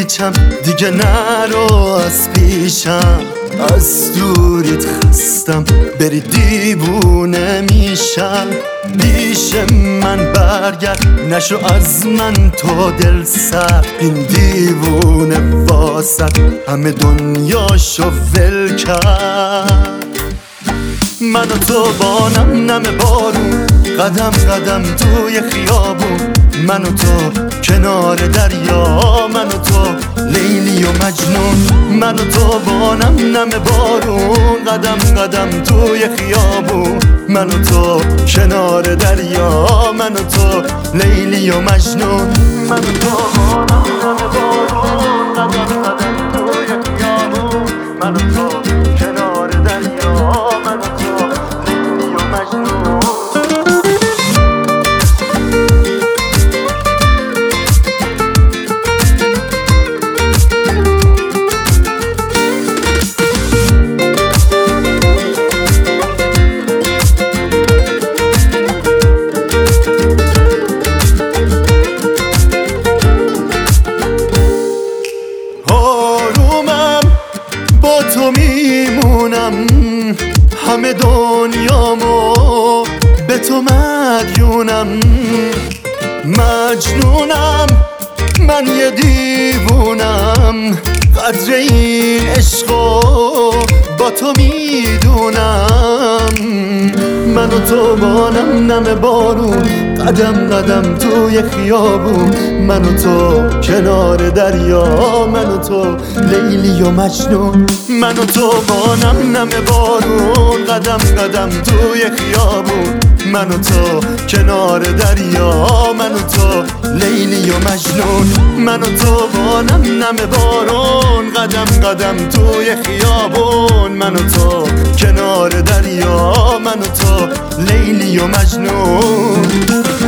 هیچم دیگه نرو از پیشم، از دوریت خستم بری دیوونه میشم. پیش من برگرد نشو از من تو دل سر، این دیوونه واسد همه دنیاشو ول کرد. من و تو با نم بارون، قدم قدم توی خیابون، من و تو کنار دریا، من و تو لیلی و مجنون. من و تو با نم بارون، قدم قدم توی خیابون، من و تو کنار دریا، من و تو لیلی و مجنون. من و تو با نم بارون، قدم قدم توی خیابون، من و تو کنار دریا، من و تو لیلی و مجنون. با تو میمونم، همه دنیامو به تو مدیونم. مجنونم من یه دیوونم، قدر این عشقو با تو میدونم. من و تو با نم بارون، قدم قدم توی خیابون، من و تو کنار دریا، من و تو لیلی و مجنون. من و تو با نم بارون، قدم قدم توی خیابون، من و تو کنار دریا، من و تو لیلی و مجنون. من و تو با نم بارون، قدم قدم توی خیابون، من و تو کنار دریا، من و تو لیلی و مجنون.